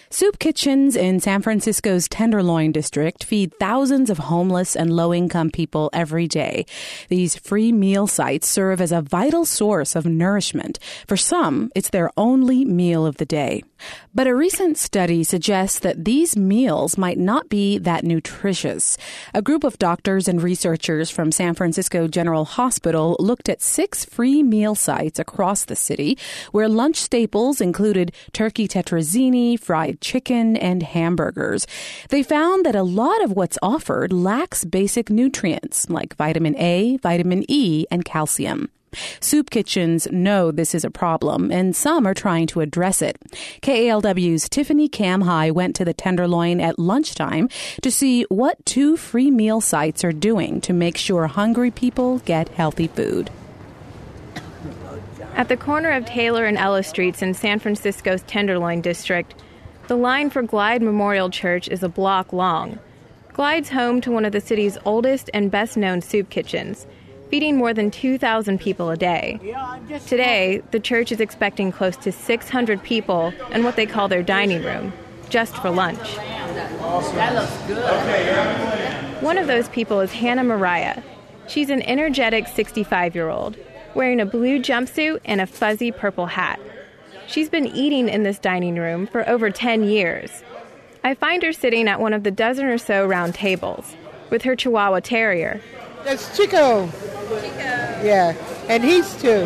Soup kitchens in San Francisco's Tenderloin district feed thousands of homeless and low-income people every day. These free meal sites serve as a vital source of nourishment. For some, it's their only meal of the day. But a recent study suggests that these meals might not be that nutritious. A group of doctors and researchers from San Francisco General Hospital looked at 6 free meal sites across the city where lunch staples included turkey tetrazzini, fried chicken, and hamburgers. They found that a lot of what's offered lacks basic nutrients like vitamin A, vitamin E, and calcium. Soup kitchens know this is a problem, and some are trying to address it. KALW's Tiffany Kamhai went to the Tenderloin at lunchtime to see what 2 free meal sites are doing to make sure hungry people get healthy food. At the corner of Taylor and Ellis Streets in San Francisco's Tenderloin district, the line for Glide Memorial Church is a block long. Glide's home to one of the city's oldest and best-known soup kitchens, feeding more than 2,000 people a day. Today, the church is expecting close to 600 people in what they call their dining room, just for lunch. That looks good. One of those people is Hannah Mariah. She's an energetic 65-year-old, wearing a blue jumpsuit and a fuzzy purple hat. She's been eating in this dining room for over 10 years. I find her sitting at one of the dozen or so round tables with her Chihuahua Terrier. That's Chico. Yeah, and he's 2.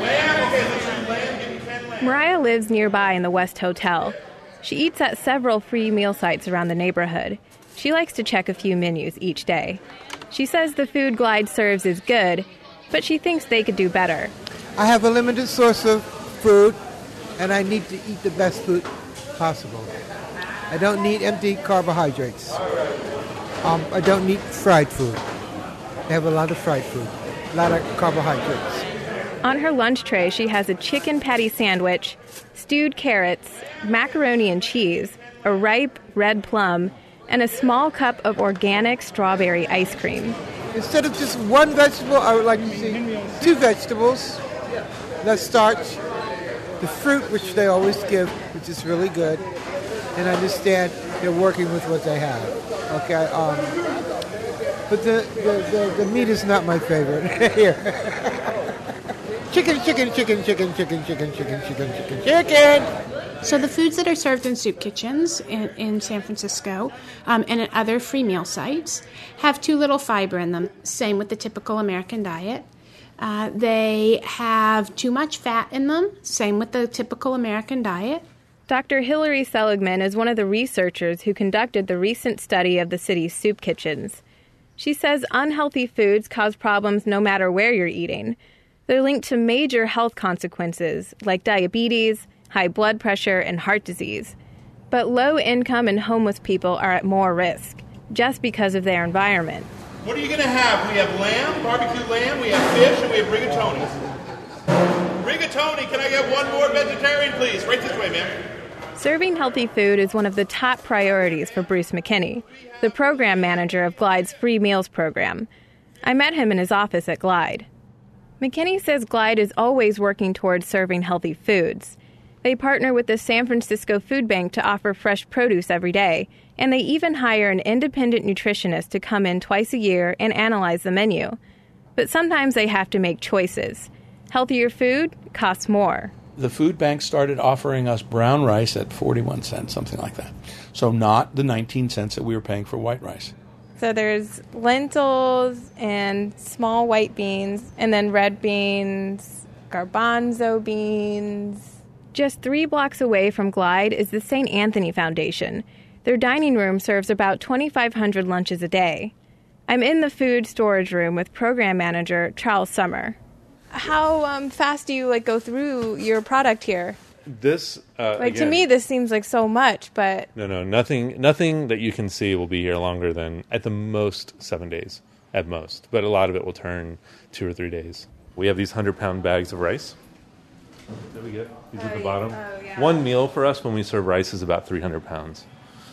Mariah lives nearby in the West Hotel. She eats at several free meal sites around the neighborhood. She likes to check a few menus each day. She says the food Glide serves is good, but she thinks they could do better. I have a limited source of food, and I need to eat the best food possible. I don't need empty carbohydrates. I don't need fried food. They have a lot of fried food, a lot of carbohydrates. On her lunch tray, she has a chicken patty sandwich, stewed carrots, macaroni and cheese, a ripe red plum, and a small cup of organic strawberry ice cream. Instead of just one vegetable, I would like to see 2 vegetables. That's starch, the fruit, which they always give, which is really good, and understand they're working with what they have. Okay. But the meat is not my favorite. Here. Chicken. So the foods that are served in soup kitchens in San Francisco and at other free meal sites have too little fiber in them. Same with the typical American diet. They have too much fat in them. Same with the typical American diet. Dr. Hilary Seligman is one of the researchers who conducted the recent study of the city's soup kitchens. She says unhealthy foods cause problems no matter where you're eating. They're linked to major health consequences like diabetes, high blood pressure, and heart disease. But low-income and homeless people are at more risk, just because of their environment. What are you going to have? We have lamb, barbecue lamb, we have fish, and we have rigatoni. Rigatoni, can I get one more vegetarian, please? Right this way, ma'am. Serving healthy food is one of the top priorities for Bruce McKinney, the program manager of Glide's Free Meals program. I met him in his office at Glide. McKinney says Glide is always working towards serving healthy foods. They partner with the San Francisco Food Bank to offer fresh produce every day, and they even hire an independent nutritionist to come in twice a year and analyze the menu. But sometimes they have to make choices. Healthier food costs more. The food bank started offering us brown rice at 41 cents, something like that. So not the 19 cents that we were paying for white rice. So there's lentils and small white beans, and then red beans, garbanzo beans. Just 3 blocks away from Glide is the St. Anthony Foundation. Their dining room serves about 2,500 lunches a day. I'm in the food storage room with program manager Charles Summer. How fast do you go through your product here? This again, to me, this seems like so much, but no, nothing that you can see will be here longer than at the most 7 days, at most. But a lot of it will turn 2 or 3 days. We have these 100-pound bags of rice. There we go. These at the bottom. Yeah. One meal for us when we serve rice is about 300 pounds.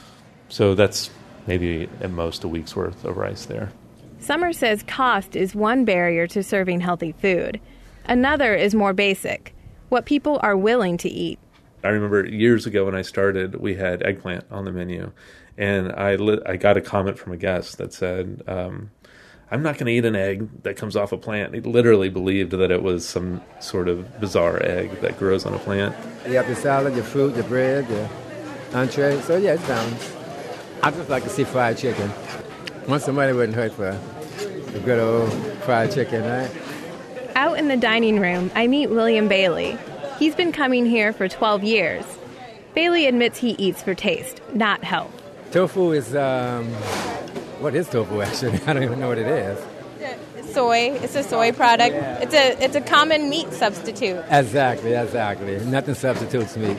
So that's maybe at most a week's worth of rice there. Summer says cost is one barrier to serving healthy food. Another is more basic, what people are willing to eat. I remember years ago when I started, we had eggplant on the menu, and I got a comment from a guest that said, I'm not going to eat an egg that comes off a plant. He literally believed that it was some sort of bizarre egg that grows on a plant. You have the salad, the fruit, the bread, the entree. So, yeah, it's balanced. I just like to see fried chicken. Once somebody wouldn't hurt for a good old fried chicken, right? Out in the dining room, I meet William Bailey. He's been coming here for 12 years. Bailey admits he eats for taste, not health. Tofu is, what is tofu actually? I don't even know what it is. Soy. It's a soy product. It's a common meat substitute. Exactly. Nothing substitutes meat.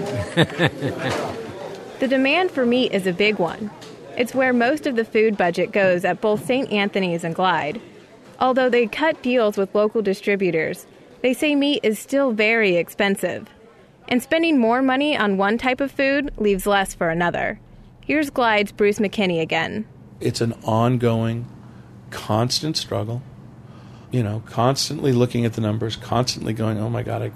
The demand for meat is a big one. It's where most of the food budget goes at both St. Anthony's and Glide. Although they cut deals with local distributors, they say meat is still very expensive. And spending more money on one type of food leaves less for another. Here's Glide's Bruce McKinney again. It's an ongoing, constant struggle. Constantly looking at the numbers, constantly going, oh my God,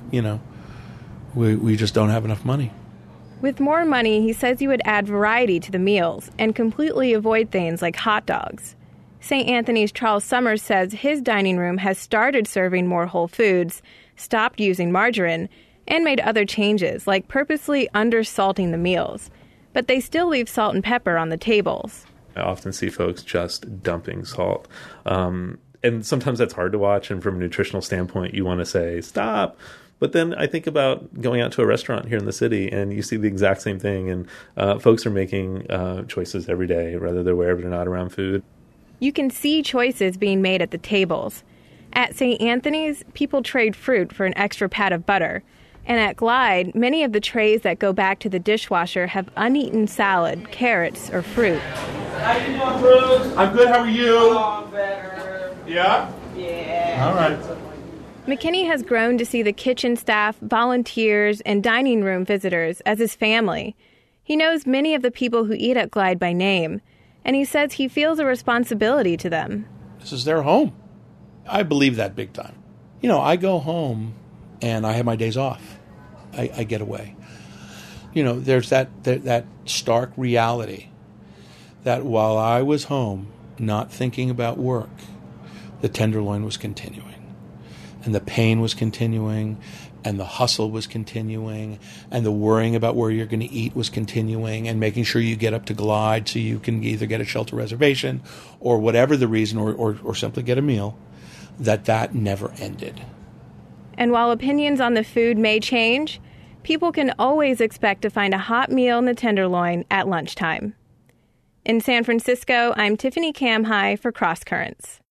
we just don't have enough money. With more money, he says he would add variety to the meals and completely avoid things like hot dogs. St. Anthony's Charles Summers says his dining room has started serving more whole foods, stopped using margarine, and made other changes, like purposely undersalting the meals. But they still leave salt and pepper on the tables. I often see folks just dumping salt. And sometimes that's hard to watch, and from a nutritional standpoint, you want to say, stop. But then I think about going out to a restaurant here in the city, and you see the exact same thing, and folks are making choices every day, whether they're aware of it or not, around food. You can see choices being made at the tables. At St. Anthony's, people trade fruit for an extra pat of butter. And at Glide, many of the trays that go back to the dishwasher have uneaten salad, carrots, or fruit. How you doing, Bruce? I'm good. How are you? Oh, better. Yeah? Yeah. All right. McKinney has grown to see the kitchen staff, volunteers, and dining room visitors as his family. He knows many of the people who eat at Glide by name, and he says he feels a responsibility to them. This is their home. I believe that big time. I go home and I have my days off. I get away. There's that stark reality that while I was home, not thinking about work, the tenderloin was continuing. And the pain was continuing, and the hustle was continuing, and the worrying about where you're going to eat was continuing, and making sure you get up to Glide so you can either get a shelter reservation or whatever the reason, or simply get a meal, that never ended. And while opinions on the food may change, people can always expect to find a hot meal in the Tenderloin at lunchtime. In San Francisco, I'm Tiffany Kamhai for Cross Currents.